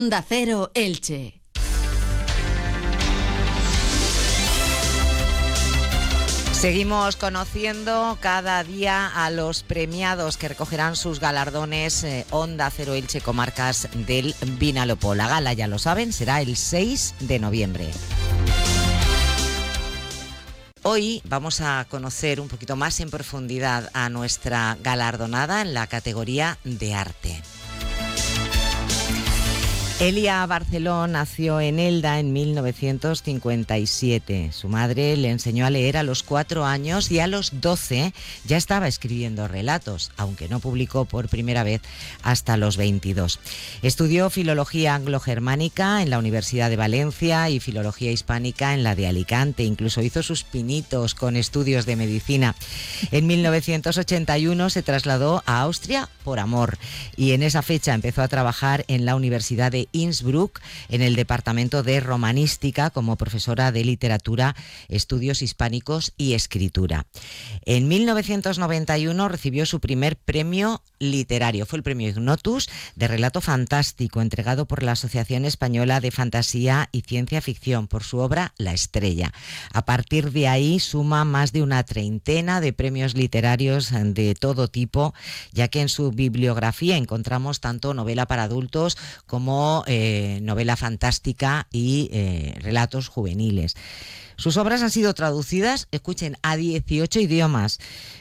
Onda Cero Elche. Seguimos conociendo cada día a los premiados que recogerán sus galardones Onda Cero Elche Comarcas del Vinalopó. La gala, ya lo saben, será el 6 de noviembre. Hoy vamos a conocer un poquito más en profundidad a nuestra galardonada en la categoría de arte. Elia Barceló nació en Elda en 1957. Su madre le enseñó a leer a los 4 años y a los 12 ya estaba escribiendo relatos, aunque no publicó por primera vez hasta los 22. Estudió filología anglo-germánica en la Universidad de Valencia y filología hispánica en la de Alicante. Incluso hizo sus pinitos con estudios de medicina. En 1981 se trasladó a Austria por amor y en esa fecha empezó a trabajar en la Universidad de Innsbruck en el departamento de romanística como profesora de literatura, estudios hispánicos y escritura. En 1991 recibió su primer premio literario, fue el premio Ignotus de relato fantástico entregado por la Asociación Española de Fantasía y Ciencia Ficción por su obra La Estrella. A partir de ahí suma más de una treintena de premios literarios de todo tipo, ya que en su bibliografía encontramos tanto novela para adultos como novela fantástica y relatos juveniles. Sus obras han sido traducidas, escuchen, a 18 idiomas.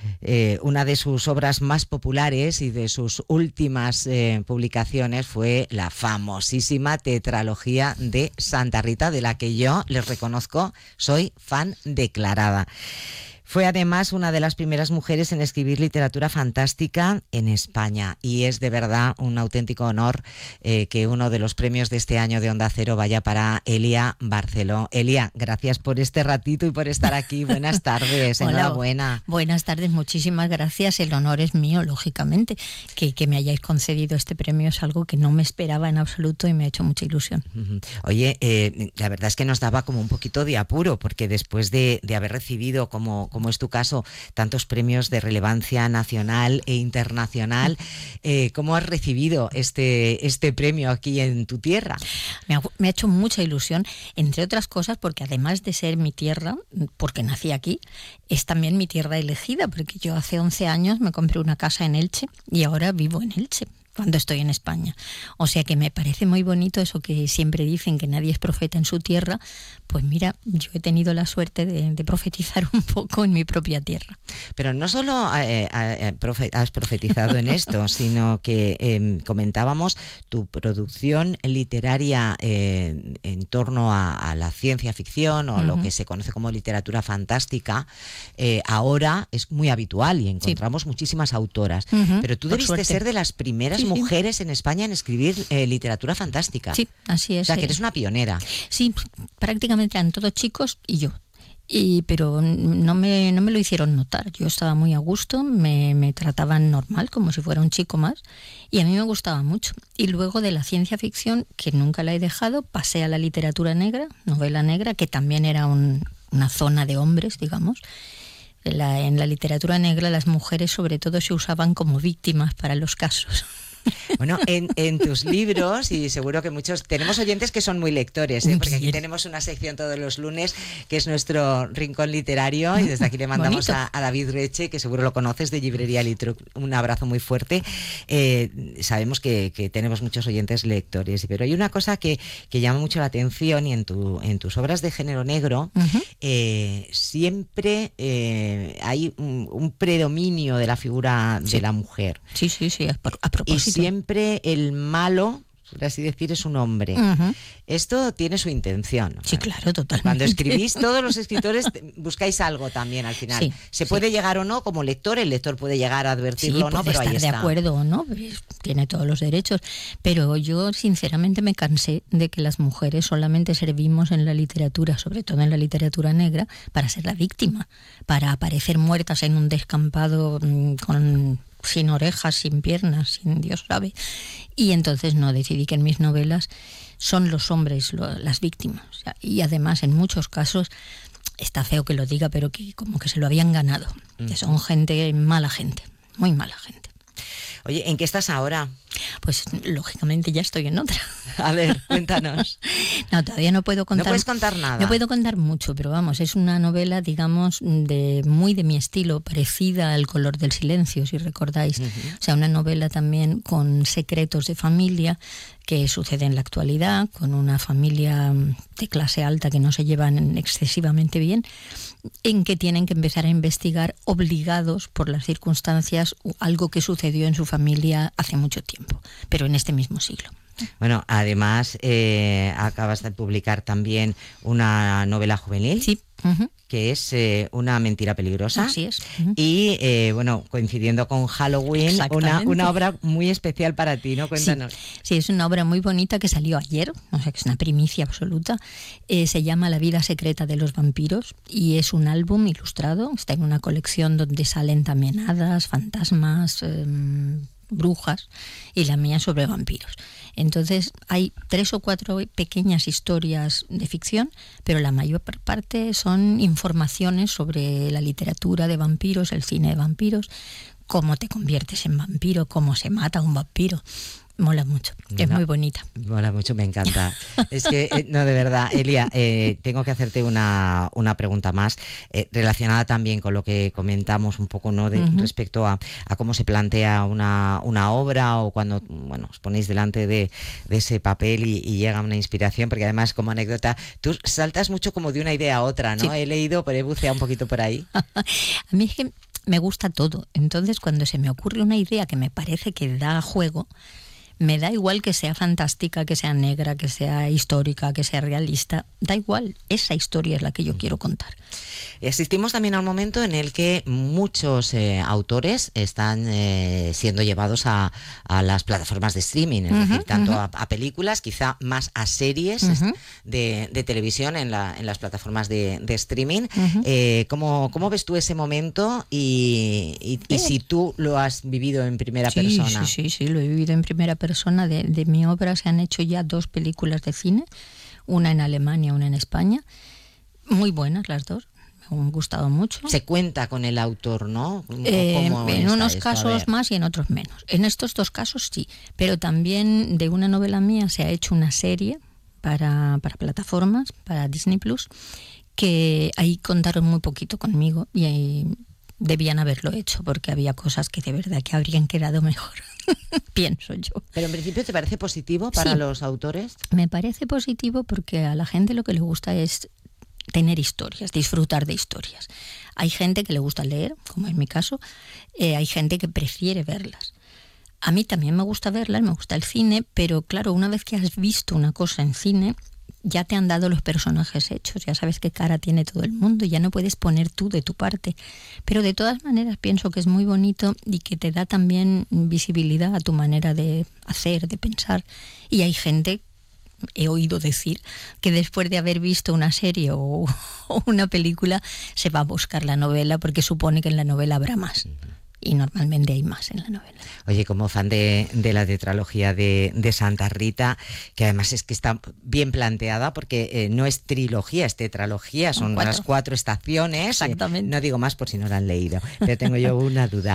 Una de sus obras más populares y de sus últimas publicaciones fue la famosísima tetralogía de Santa Rita, de la que yo les reconozco, soy fan declarada. Fue además una de las primeras mujeres en escribir literatura fantástica en España y es de verdad un auténtico honor que uno de los premios de este año de Onda Cero vaya para Elia Barceló. Elia, gracias por este ratito y por estar aquí. Buenas tardes, Hola, enhorabuena. Buenas tardes, muchísimas gracias. El honor es mío, lógicamente. Que me hayáis concedido este premio es algo que no me esperaba en absoluto y me ha hecho mucha ilusión. Oye, la verdad es que nos daba como un poquito de apuro porque después de haber recibido como es tu caso, tantos premios de relevancia nacional e internacional. ¿Cómo has recibido este premio aquí en tu tierra? Me ha hecho mucha ilusión, entre otras cosas, porque además de ser mi tierra, porque nací aquí, es también mi tierra elegida, porque yo hace 11 años me compré una casa en Elche y ahora vivo en Elche cuando estoy en España. O sea que me parece muy bonito eso que siempre dicen, que nadie es profeta en su tierra. Pues mira, yo he tenido la suerte de profetizar un poco en mi propia tierra. Pero no solo has profetizado en esto, sino que comentábamos tu producción literaria en torno a la ciencia ficción o lo que se conoce como literatura fantástica. Ahora es muy habitual y encontramos muchísimas autoras. Pero tú debiste ser de las primeras mujeres en España en escribir literatura fantástica. Sí, así es. O sea, que eres una pionera. Sí, prácticamente eran todos chicos y yo. Pero no me lo hicieron notar. Yo estaba muy a gusto, me trataban normal, como si fuera un chico más, y a mí me gustaba mucho. Y luego de la ciencia ficción, que nunca la he dejado, pasé a la literatura negra, novela negra, que también era una zona de hombres, digamos. En la literatura negra las mujeres sobre todo se usaban como víctimas para los casos. Bueno, en tus libros, y seguro que muchos, tenemos oyentes que son muy lectores, porque aquí tenemos una sección todos los lunes que es nuestro rincón literario y desde aquí le mandamos a David Reche, que seguro lo conoces, de Librería Litruc, un abrazo muy fuerte. Sabemos que tenemos muchos oyentes lectores, pero hay una cosa que llama mucho la atención y en tus obras de género negro siempre hay un predominio de la figura de la mujer. Sí, a propósito. Y siempre el malo, por así decir, es un hombre. Esto tiene su intención. Sí, claro, totalmente. Cuando escribís, todos los escritores buscáis algo también al final. Sí, se puede llegar o no, como lector, el lector puede llegar a advertirlo o no, pero ahí está. Puede estar de acuerdo o no, tiene todos los derechos. Pero yo, sinceramente, me cansé de que las mujeres solamente servimos en la literatura, sobre todo en la literatura negra, para ser la víctima, para aparecer muertas en un descampado sin orejas, sin piernas, sin Dios sabe. Y entonces decidí que en mis novelas son los hombres las víctimas. O sea, y además, en muchos casos, está feo que lo diga, pero que como que se lo habían ganado. Que son gente, muy mala gente. Oye, ¿en qué estás ahora? Pues lógicamente ya estoy en otra. A ver, cuéntanos. No, todavía no puedo contar. No puedes contar nada. No puedo contar mucho, pero vamos, es una novela, digamos, muy de mi estilo, parecida al Color del silencio, si recordáis. O sea, una novela también con secretos de familia que sucede en la actualidad, con una familia de clase alta que no se llevan excesivamente bien, en que tienen que empezar a investigar obligados por las circunstancias algo que sucedió en su familia hace mucho tiempo, pero en este mismo siglo. Bueno, además acabas de publicar también una novela juvenil. Sí. Que es Una mentira peligrosa. Así es. Y bueno, coincidiendo con Halloween, una obra muy especial para ti, ¿no? Cuéntanos. Sí, es una obra muy bonita que salió ayer, o sea que es una primicia absoluta. Se llama La vida secreta de los vampiros y es un álbum ilustrado. Está en una colección donde salen también hadas, fantasmas, brujas, y la mía sobre vampiros. Entonces hay 3 o 4 pequeñas historias de ficción, pero la mayor parte son informaciones sobre la literatura de vampiros, el cine de vampiros, cómo te conviertes en vampiro, cómo se mata a un vampiro. Mola mucho, es muy bonita. Mola mucho, me encanta. Es que, no, de verdad, Elia, tengo que hacerte una pregunta más, relacionada también con lo que comentamos un poco, ¿no? Respecto a cómo se plantea una obra, o cuando, bueno, os ponéis delante de ese papel y llega una inspiración, porque además, como anécdota, tú saltas mucho como de una idea a otra, ¿no? Sí. He leído, pero he buceado un poquito por ahí. A mí es que me gusta todo, entonces cuando se me ocurre una idea que me parece que da juego, me da igual que sea fantástica, que sea negra, que sea histórica, que sea realista, da igual, esa historia es la que yo quiero contar. Asistimos también a un momento en el que muchos autores están siendo llevados a las plataformas de streaming, es decir, tanto a películas, quizá más a series de televisión en las plataformas de streaming. ¿Cómo ves tú ese momento y si tú lo has vivido en primera persona? Sí, lo he vivido en primera persona. De mi obra se han hecho ya 2 películas de cine, una en Alemania, una en España, muy buenas las 2, me han gustado mucho. Se cuenta con el autor, ¿no? En unos casos más y en otros menos. En estos 2 casos sí, pero también de una novela mía se ha hecho una serie para plataformas, para Disney Plus, que ahí contaron muy poquito conmigo y ahí debían haberlo hecho porque había cosas que de verdad que habrían quedado mejor. Pienso yo. Pero en principio, ¿te parece positivo para los autores? Me parece positivo porque a la gente lo que le gusta es tener historias, disfrutar de historias. Hay gente que le gusta leer, como en mi caso, hay gente que prefiere verlas. A mí también me gusta verlas, me gusta el cine, pero claro, una vez que has visto una cosa en cine, ya te han dado los personajes hechos, ya sabes qué cara tiene todo el mundo, ya no puedes poner tú de tu parte. Pero de todas maneras pienso que es muy bonito y que te da también visibilidad a tu manera de hacer, de pensar. Y hay gente, he oído decir, que después de haber visto una serie o una película se va a buscar la novela porque supone que en la novela habrá más. Y normalmente hay más en la novela. Oye, como fan de la tetralogía de Santa Rita, que además es que está bien planteada porque no es trilogía, es tetralogía, son 4. Las 4 estaciones. Exactamente. No digo más por si no la han leído, pero tengo yo una duda.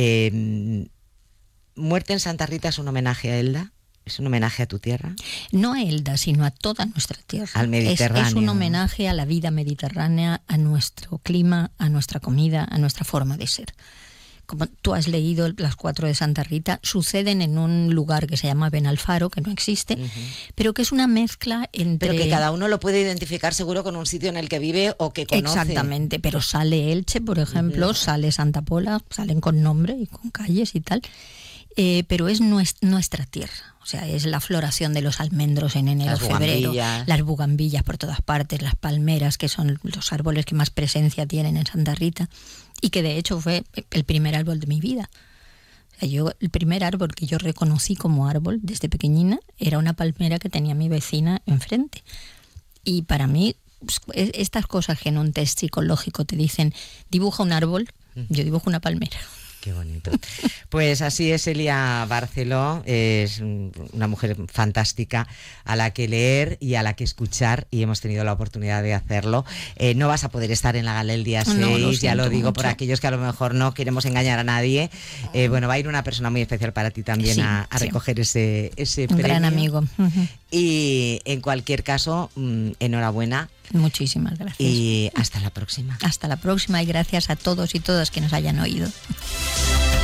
¿Muerte en Santa Rita es un homenaje a Elda? ¿Es un homenaje a tu tierra? No a Elda, sino a toda nuestra tierra. Al Mediterráneo. Es un homenaje a la vida mediterránea, a nuestro clima, a nuestra comida, a nuestra forma de ser. Como tú has leído, las 4 de Santa Rita suceden en un lugar que se llama Benalfaro, que no existe, pero que es una mezcla entre... Pero que cada uno lo puede identificar seguro con un sitio en el que vive o que conoce. Exactamente, pero sale Elche, por ejemplo, sale Santa Pola, salen con nombre y con calles y tal, pero es nuestra tierra. O sea, es la floración de los almendros en enero, febrero, las bugambillas por todas partes, las palmeras, que son los árboles que más presencia tienen en Santa Rita, y que de hecho fue el primer árbol de mi vida. O sea, el primer árbol que yo reconocí como árbol desde pequeñina era una palmera que tenía mi vecina enfrente. Y para mí, estas cosas que en un test psicológico te dicen, dibuja un árbol, yo dibujo una palmera. Qué bonito. Pues así es Elia Barceló, es una mujer fantástica a la que leer y a la que escuchar, y hemos tenido la oportunidad de hacerlo. No vas a poder estar en la gala el día 6, ya lo digo, mucho. Por aquellos que a lo mejor no queremos engañar a nadie. Bueno, va a ir una persona muy especial para ti también, sí, a recoger ese un premio. Gran amigo. Y en cualquier caso, enhorabuena. Muchísimas gracias. Y hasta la próxima. Hasta la próxima, y gracias a todos y todas que nos hayan oído.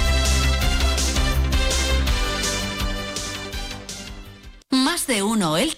Más de uno Elche.